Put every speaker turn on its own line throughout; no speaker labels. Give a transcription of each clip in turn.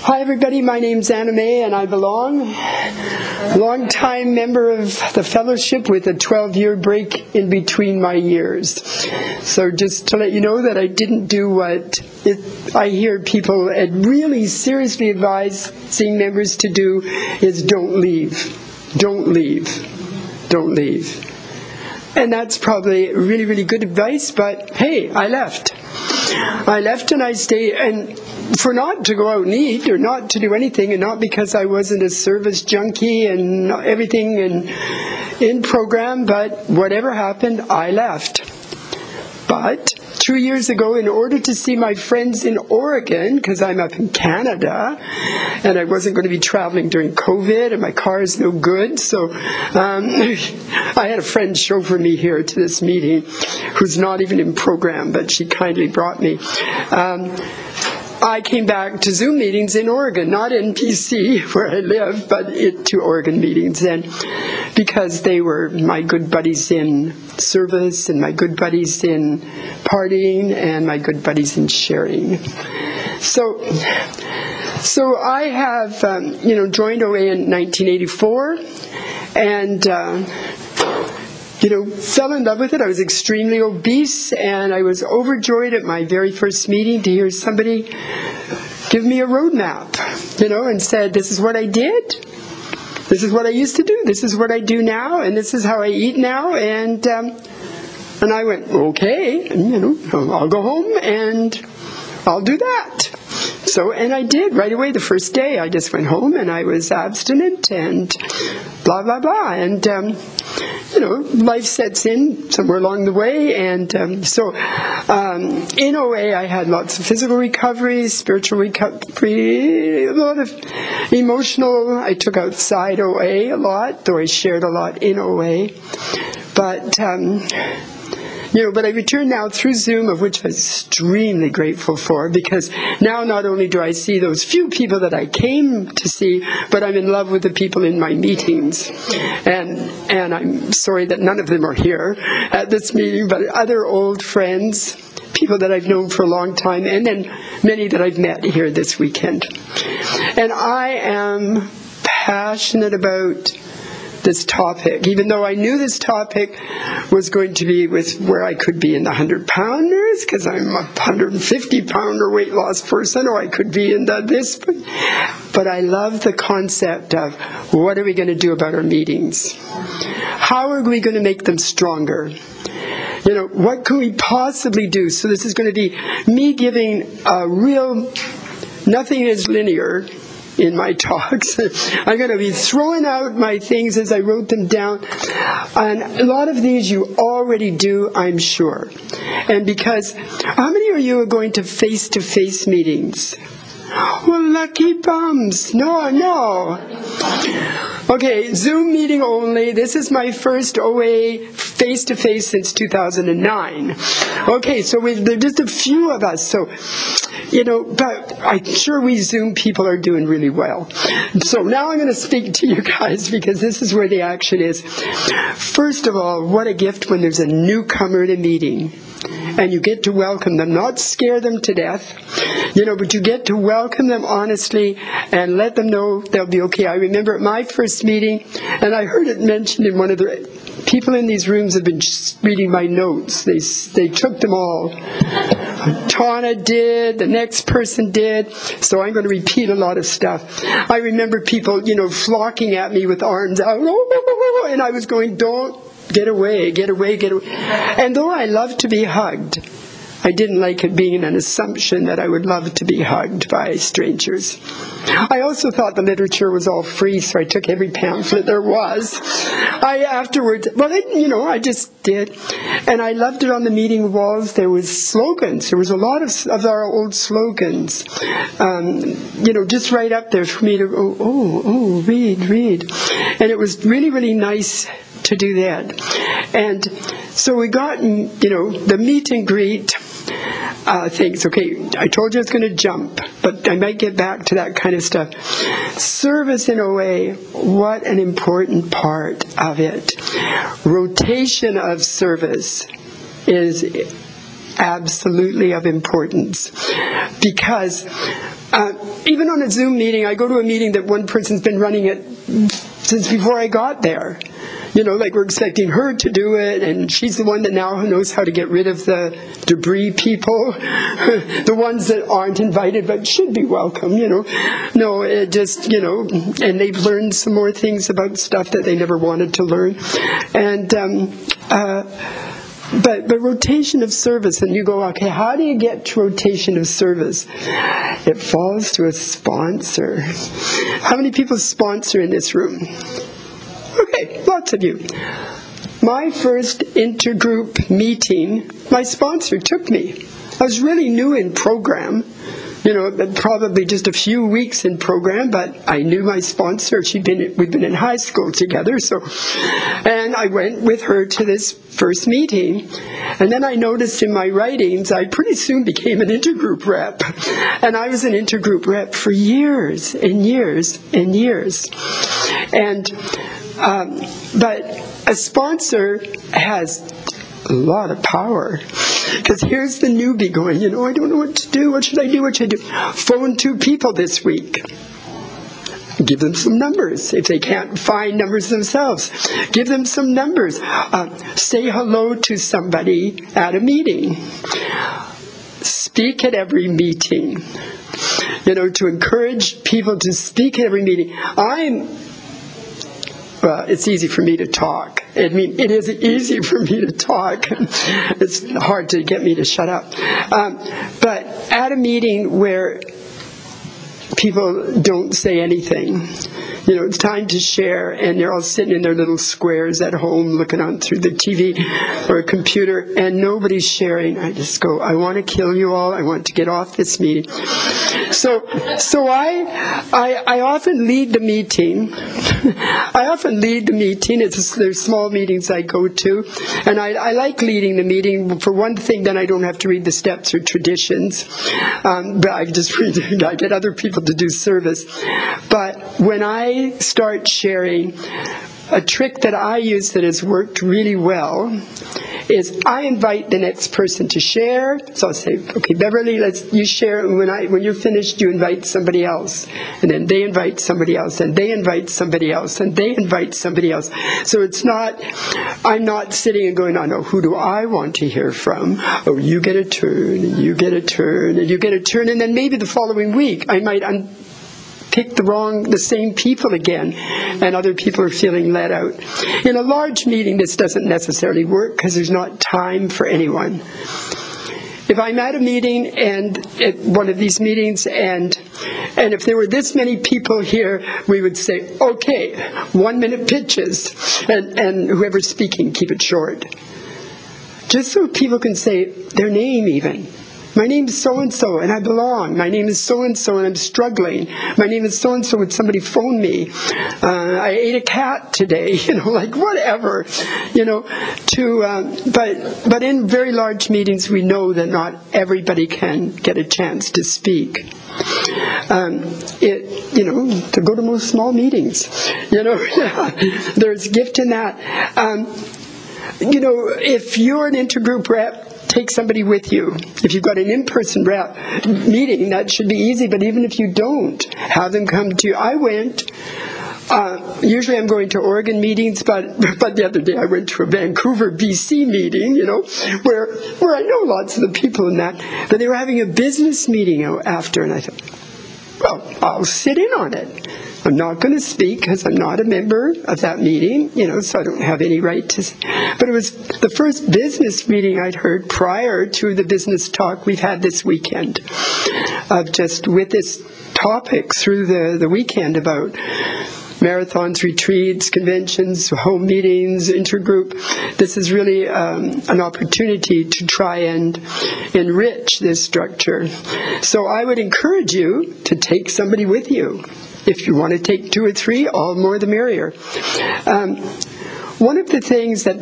Hi everybody, my name's Anna May and I belong. Long-time member of the fellowship with a 12-year break in between my years. So just to let you know that I didn't do what I hear people really seriously advising members to do is don't leave. Don't leave. Don't leave. And that's probably really, really good advice, but hey, I left. I left and I stayed, and for not to go out and eat or not to do anything, and not because I wasn't a service junkie and everything in program, but whatever happened, I left. But 2 years ago, in order to see my friends in Oregon, because I'm up in Canada, and I wasn't going to be traveling during COVID, and my car is no good, so I had a friend chauffeur me here to this meeting, who's not even in program, but she kindly brought me. I came back to Zoom meetings in Oregon, not in BC where I live, but to Oregon meetings, and because they were my good buddies in service and my good buddies in partying and my good buddies in sharing. So I have joined OA in 1984 and fell in love with it. I was extremely obese, and I was overjoyed at my very first meeting to hear somebody give me a roadmap, and said, this is what I did, this is what I used to do, this is what I do now, and this is how I eat now, and I went, okay, I'll go home and I'll do that. So, and I did right away the first day. I just went home and I was abstinent and blah, blah, blah. And, life sets in somewhere along the way. And in OA, I had lots of physical recovery, spiritual recovery, a lot of emotional. I took outside OA a lot, though I shared a lot in OA. But I return now through Zoom, of which I'm extremely grateful for, because now not only do I see those few people that I came to see, but I'm in love with the people in my meetings. And I'm sorry that none of them are here at this meeting, but other old friends, people that I've known for a long time, and then many that I've met here this weekend. And I am passionate about this topic, even though I knew this topic was going to be with where I could be in the 100-pounders, because I'm a 150-pounder weight loss person, or I could be in this. But I love the concept of what are we going to do about our meetings? How are we going to make them stronger? What can we possibly do? So this is going to be me giving a real, nothing is linear in my talks. I'm going to be throwing out my things as I wrote them down. And a lot of these you already do, I'm sure. And because, how many of you are going to face-to-face meetings? Well, lucky bums. No. Okay, Zoom meeting only. This is my first OA face-to-face since 2009. Okay, so there's just a few of us. So, but I'm sure we Zoom people are doing really well. So now I'm going to speak to you guys, because this is where the action is. First of all, what a gift when there's a newcomer at a meeting. And you get to welcome them, not scare them to death, but you get to welcome them honestly and let them know they'll be okay. I remember at my first meeting, and I heard it mentioned in one of the people in these rooms have been reading my notes. They took them all. Tana did, the next person did, so I'm going to repeat a lot of stuff. I remember people, flocking at me with arms out, and I was going, don't. Get away. And though I love to be hugged, I didn't like it being an assumption that I would love to be hugged by strangers. I also thought the literature was all free, so I took every pamphlet there was. I just did. And I loved it on the meeting walls. There was slogans. There was a lot of our old slogans. Just right up there for me to go, read. And it was really, really nice to do that. And so we got, the meet and greet things. Okay, I told you I was going to jump, but I might get back to that kind of stuff. Service in OA, what an important part of it. Rotation of service is absolutely of importance, because even on a Zoom meeting, I go to a meeting that one person's been running it since before I got there. Like we're expecting her to do it, and she's the one that now knows how to get rid of the debris people, the ones that aren't invited but should be welcome, No, it just, and they've learned some more things about stuff that they never wanted to learn. And, but rotation of service, and you go, okay, how do you get to rotation of service? It falls to a sponsor. How many people sponsor in this room? Okay, lots of you. My first intergroup meeting, my sponsor took me. I was really new in program, probably just a few weeks in program, but I knew my sponsor. We'd been in high school together, and I went with her to this first meeting. And then I noticed in my writings, I pretty soon became an intergroup rep. And I was an intergroup rep for years and years and years. But a sponsor has a lot of power. Because here's the newbie going, I don't know what to do. What should I do? What should I do? Phone 2 people this week. Give them some numbers. If they can't find numbers themselves, give them some numbers. Say hello to somebody at a meeting. Speak at every meeting. To encourage people to speak at every meeting. It's easy for me to talk. It is easy for me to talk. It's hard to get me to shut up. But at a meeting where people don't say anything, it's time to share, and they're all sitting in their little squares at home looking on through the TV or a computer, and nobody's sharing. I just go, I want to kill you all. I want to get off this meeting. So I often lead the meeting. There's small meetings I go to, and I like leading the meeting. For one thing, then I don't have to read the steps or traditions, but I get other people to do service. But when I start sharing, a trick that I use that has worked really well is I invite the next person to share. So I'll say, okay, Beverly, you share. When you're finished, you invite somebody else. And then they invite somebody else, and they invite somebody else, and they invite somebody else. So I'm not sitting and going, oh, no, who do I want to hear from? Oh, you get a turn, and you get a turn, and you get a turn. And then maybe the following week, I might pick the same people again, and other people are feeling let out. In a large meeting, this doesn't necessarily work because there's not time for anyone. If I'm at a meeting, and at one of these meetings, and if there were this many people here, we would say, okay, 1-minute pitches, and whoever's speaking, keep it short. Just so people can say their name even. My name is so-and-so, and I belong. My name is so-and-so, and I'm struggling. My name is so-and-so, would somebody phone me? I ate a cat today, whatever. But in very large meetings, we know that not everybody can get a chance to speak. To go to most small meetings, there's a gift in that. If you're an intergroup rep, take somebody with you. If you've got an in-person meeting, that should be easy, but even if you don't, have them come to you. I went, usually I'm going to Oregon meetings, but the other day I went to a Vancouver, BC meeting, where I know lots of the people in that, but they were having a business meeting after, and I thought, well, I'll sit in on it. I'm not going to speak because I'm not a member of that meeting, so I don't have any right to. But it was the first business meeting I'd heard prior to the business talk we've had this weekend, of just with this topic through the weekend about marathons, retreats, conventions, home meetings, intergroup. This is really an opportunity to try and enrich this structure. So I would encourage you to take somebody with you. If you want to take 2 or 3, all more the merrier. One of the things that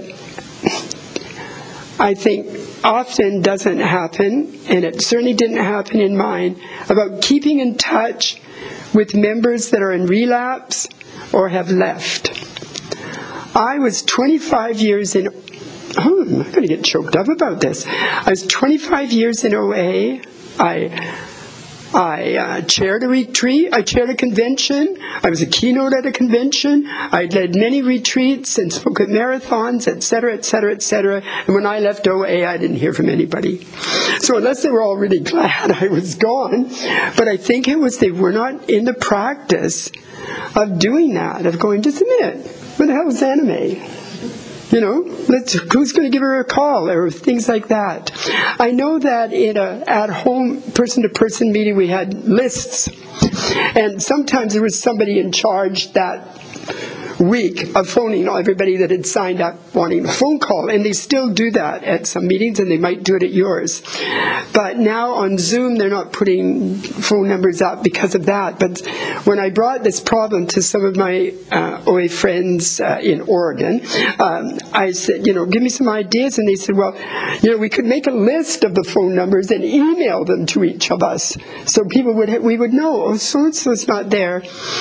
I think often doesn't happen, and it certainly didn't happen in mine, about keeping in touch with members that are in relapse or have left. I was 25 years in... I'm going to get choked up about this. I was 25 years in OA. I chaired a retreat. I chaired a convention. I was a keynote at a convention. I led many retreats and spoke at marathons, etc., etc., etc. And when I left OA, I didn't hear from anybody. So unless they were all really glad I was gone, but I think it was they were not in the practice of doing that, of going, just a minute, what the hell is anime? You know, who's going to give her a call, or things like that. I know that in a at-home person-to-person meeting we had lists, and sometimes there was somebody in charge that week of phoning everybody that had signed up wanting a phone call, and they still do that at some meetings, and they might do it at yours. But now on Zoom they're not putting phone numbers up because of that. But when I brought this problem to some of my OA friends in Oregon, I said, give me some ideas, and they said, well, we could make a list of the phone numbers and email them to each of us, so we would know, oh, so and so's not there.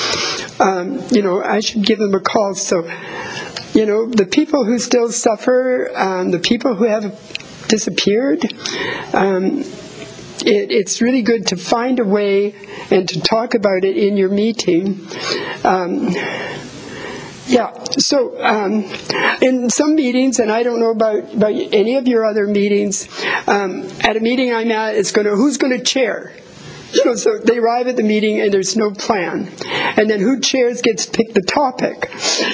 I should give them a call. So, the people who still suffer, the people who have disappeared, it's really good to find a way and to talk about it in your meeting. So in some meetings, and I don't know about any of your other meetings, at a meeting I'm at, who's going to chair? So they arrive at the meeting and there's no plan. And then who chairs gets to pick the topic.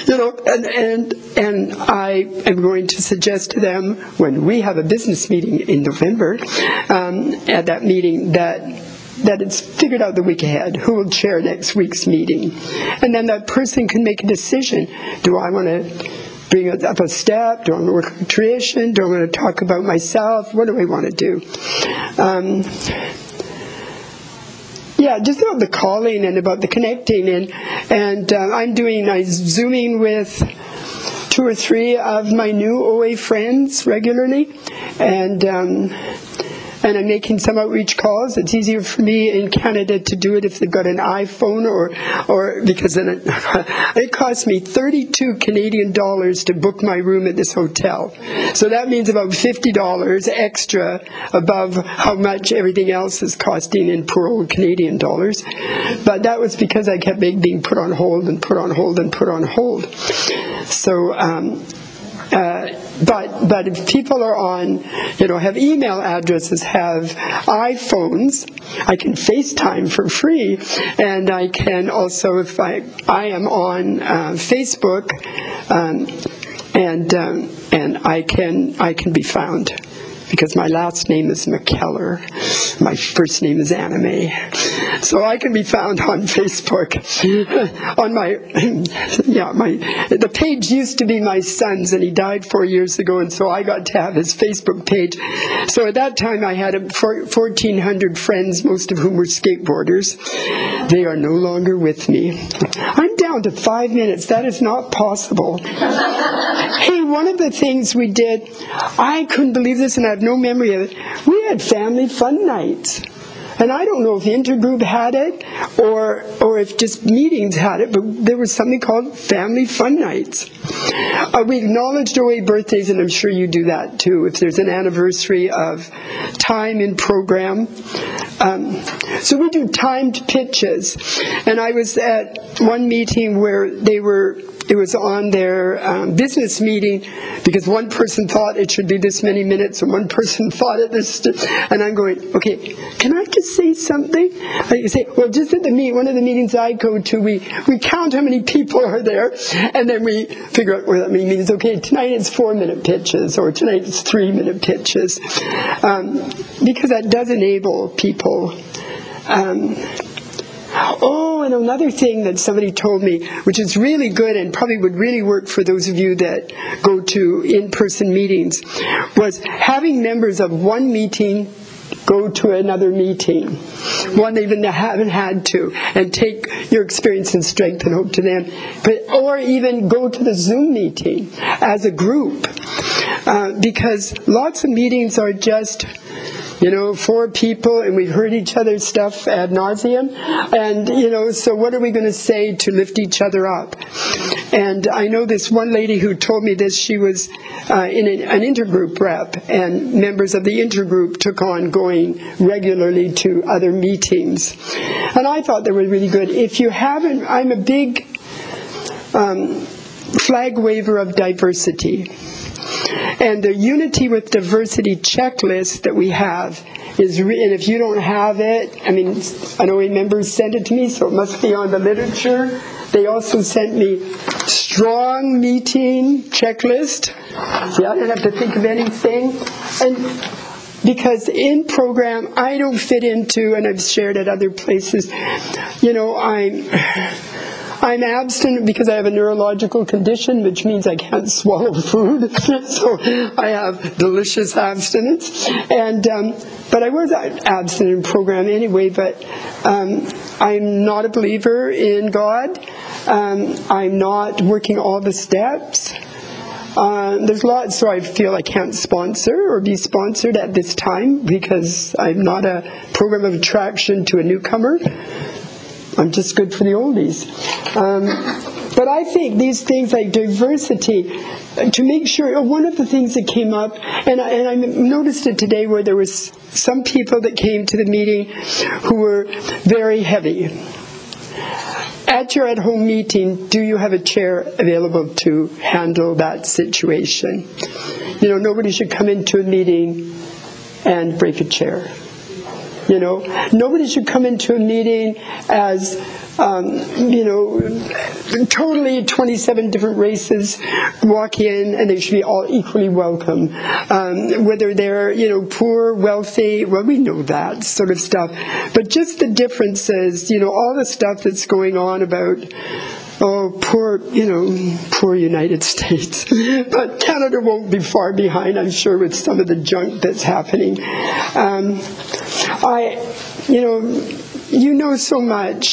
And I am going to suggest to them when we have a business meeting in November, at that meeting that it's figured out the week ahead who will chair next week's meeting. And then that person can make a decision. Do I want to bring it up a step? Do I want to work on tradition? Do I want to talk about myself? What do I want to do? Just about the calling and about the connecting, and I'm Zooming with 2 or 3 of my new OA friends regularly, and I'm making some outreach calls. It's easier for me in Canada to do it if they've got an iPhone, or because then it costs me 32 Canadian dollars to book my room at this hotel. So that means about $50 extra above how much everything else is costing in poor old Canadian dollars. But that was because I kept being put on hold and put on hold and put on hold. So, but if people are on, have email addresses, have iPhones, I can FaceTime for free, and I can also, if I am on Facebook, and I can be found. Because my last name is McKellar, my first name is Anime, so I can be found on Facebook. On the page used to be my son's, and he died 4 years ago, and so I got to have his Facebook page. So at that time I had 1,400 friends, most of whom were skateboarders. They are no longer with me. I'm down to 5 minutes. That is not possible. Hey, one of the things we did, I couldn't believe this, and I have no memory of it. We had family fun nights. And I don't know if the intergroup had it or if just meetings had it, but there was something called family fun nights. We acknowledged OA birthdays, and I'm sure you do that too, if there's an anniversary of time in program. So we do timed pitches. And I was at one meeting where it was on their business meeting, because one person thought it should be this many minutes and one person thought it this, and I'm going, okay, can I just say something? I say, well, just at one of the meetings I go to, we count how many people are there, and then we figure out where that means, okay, tonight it's 4-minute pitches, or tonight it's 3-minute pitches, because that does enable people. And another thing that somebody told me, which is really good and probably would really work for those of you that go to in-person meetings, was having members of one meeting go to another meeting, one they even haven't had to, and take your experience and strength and hope to them, or even go to the Zoom meeting as a group, because lots of meetings are just 4 people, and we've heard each other's stuff ad nauseum, and so what are we going to say to lift each other up? And I know this one lady who told me this. She was in an intergroup rep, and members of the intergroup took on going regularly to other meetings. And I thought they were really good. If you haven't, I'm a big flag waver of diversity. And the Unity with Diversity checklist that we have is, and if you don't have it, I mean, I know members sent it to me, so it must be on the literature. They also sent me strong meeting checklist. See, I didn't have to think of anything. And because in program, I don't fit into, and I've shared at other places, you know, I'm abstinent because I have a neurological condition, which means I can't swallow food. So I have delicious abstinence. And but I was abstinent in program anyway, but I'm not a believer in God. I'm not working all the steps. There's lots, so I feel I can't sponsor or be sponsored at this time because I'm not a program of attraction to a newcomer. I'm just good for the oldies. But I think these things like diversity, to make sure, one of the things that came up, and I noticed it today where there was some people that came to the meeting who were very heavy. At your at-home meeting, do you have a chair available to handle that situation? You know, nobody should come into a meeting and break a chair. You know, nobody should come into a meeting as, you know, totally 27 different races walk in and they should be all equally welcome. Whether they're, you know, poor, wealthy, well, we know that sort of stuff. But just the differences, you know, all the stuff that's going on about, oh, poor United States. But Canada won't be far behind, I'm sure, with some of the junk that's happening. You know so much.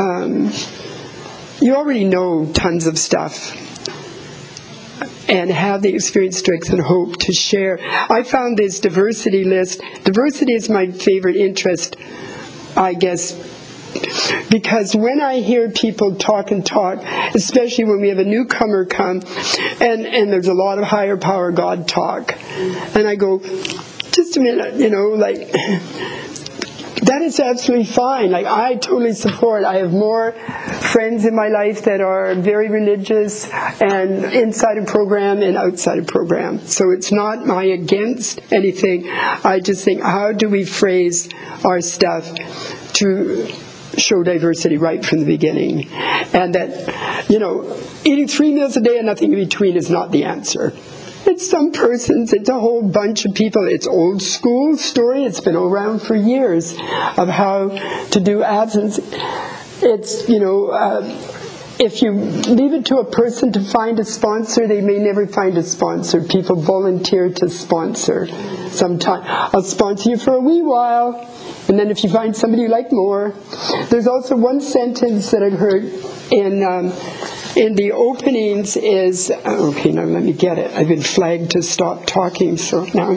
You already know tons of stuff and have the experience, strength, and hope to share. I found this diversity list. Diversity is my favorite interest, I guess, because when I hear people talk, especially when we have a newcomer come, and there's a lot of higher power God talk, and I go, just a minute, you know, like, that is absolutely fine. Like, I totally support. I have more friends in my life that are very religious and inside a program and outside a program. So it's not my against anything. I just think, how do we phrase our stuff to show diversity right from the beginning? And that, you know, eating 3 meals a day and nothing in between is not the answer. It's some persons, it's a whole bunch of people. It's old school story. It's been around for years of how to do abstinence. It's, you know, if you leave it to a person to find a sponsor, they may never find a sponsor. People volunteer to sponsor sometime. I'll sponsor you for a wee while, and then if you find somebody you like more. There's also one sentence that I've heard in the openings is, okay, now let me get it. I've been flagged to stop talking, so now,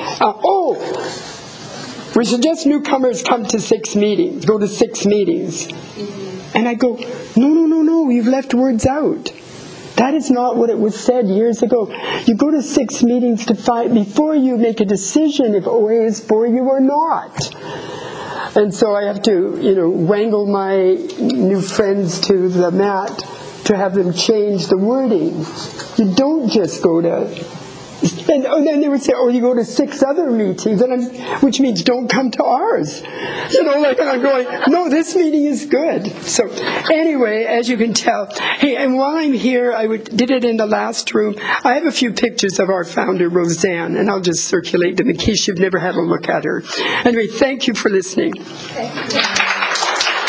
we suggest newcomers come to 6 meetings, go to 6 meetings. And I go, no, you've left words out. That is not what it was said years ago. You go to 6 meetings to find, before you make a decision if OA is for you or not. And so I have to, you know, wrangle my new friends to the mat to have them change the wording. You don't just go to, and then they would say, you go to 6 other meetings, which means don't come to ours. You know, like, and I'm going, no, this meeting is good. So anyway, as you can tell, hey, and while I'm here, did it in the last room. I have a few pictures of our founder, Roseanne, and I'll just circulate them in case you've never had a look at her. Anyway, thank you for listening. Thank you.